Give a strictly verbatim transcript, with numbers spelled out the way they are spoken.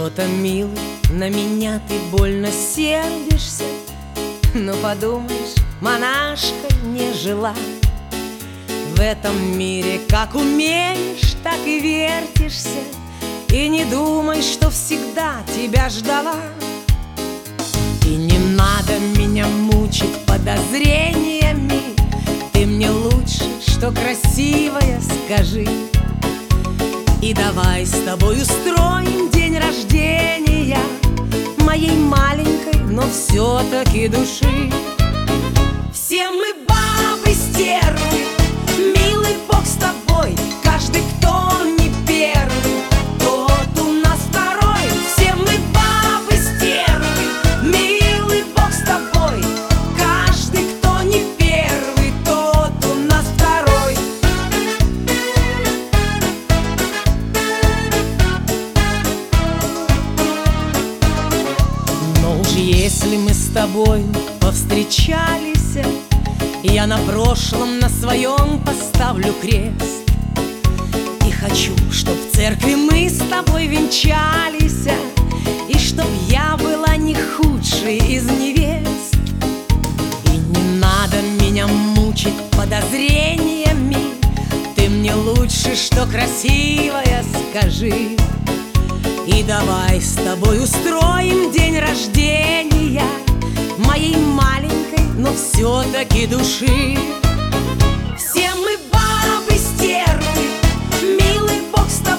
Что-то, милый, на меня ты больно сердишься. Но подумаешь, монашкой не жила. В этом мире как умеешь, так и вертишься. И не думай, что всегда тебя ждала. И не надо меня мучить подозрениями. Ты мне лучше, что красивая, скажи. И давай с тобой устроим день рождения моей маленькой, но все-таки души. Все мы бабы стервы, милый Бог с тобой. Каждый, кто не первый, тот у нас второй. Все мы бабы стервы, милый Бог с тобой. Каждый, кто не первый, тот у нас второй. Но уж если мы с тобой повстречались, я на прошлом, на своем поставлю крест. И хочу, чтоб в церкви мы с тобой венчались, и чтоб я была не худшей из невест. И не надо меня мучить подозрениями. Ты мне лучше, что красивая, скажи. И давай с тобой устроим день рождения моей маленькой, но все-таки души. Все мы бабы стервы, милый Бог с тобой.